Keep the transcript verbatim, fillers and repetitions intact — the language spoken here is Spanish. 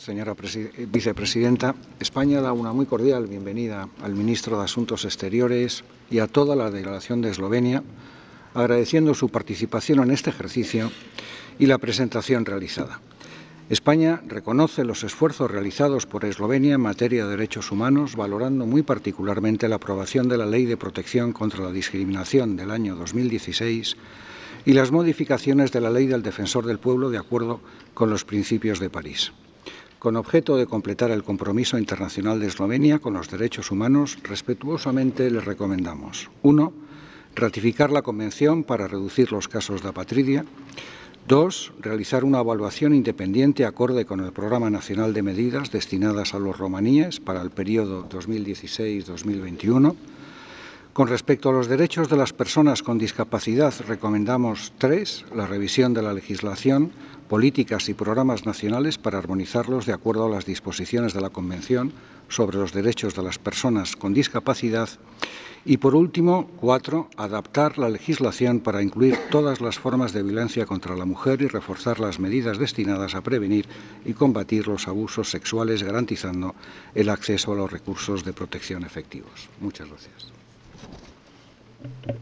señora vicepresidenta. España da una muy cordial bienvenida al ministro de Asuntos Exteriores y a toda la delegación de Eslovenia, agradeciendo su participación en este ejercicio y la presentación realizada. España reconoce los esfuerzos realizados por Eslovenia en materia de derechos humanos, valorando muy particularmente la aprobación de la Ley de Protección contra la Discriminación del año dos mil dieciséis y las modificaciones de la Ley del Defensor del Pueblo de acuerdo con los principios de París. Con objeto de completar el compromiso internacional de Eslovenia con los derechos humanos, respetuosamente les recomendamos: uno. Ratificar la Convención para reducir los casos de apatridia. dos. Realizar una evaluación independiente acorde con el Programa Nacional de Medidas destinadas a los romaníes para el periodo dos mil dieciséis dos mil veintiuno. Con respecto a los derechos de las personas con discapacidad, recomendamos tres. La revisión de la legislación, políticas y programas nacionales para armonizarlos de acuerdo a las disposiciones de la Convención sobre los derechos de las personas con discapacidad. Y, por último, cuatro. Adaptar la legislación para incluir todas las formas de violencia contra la mujer y reforzar las medidas destinadas a prevenir y combatir los abusos sexuales, garantizando el acceso a los recursos de protección efectivos. Muchas gracias.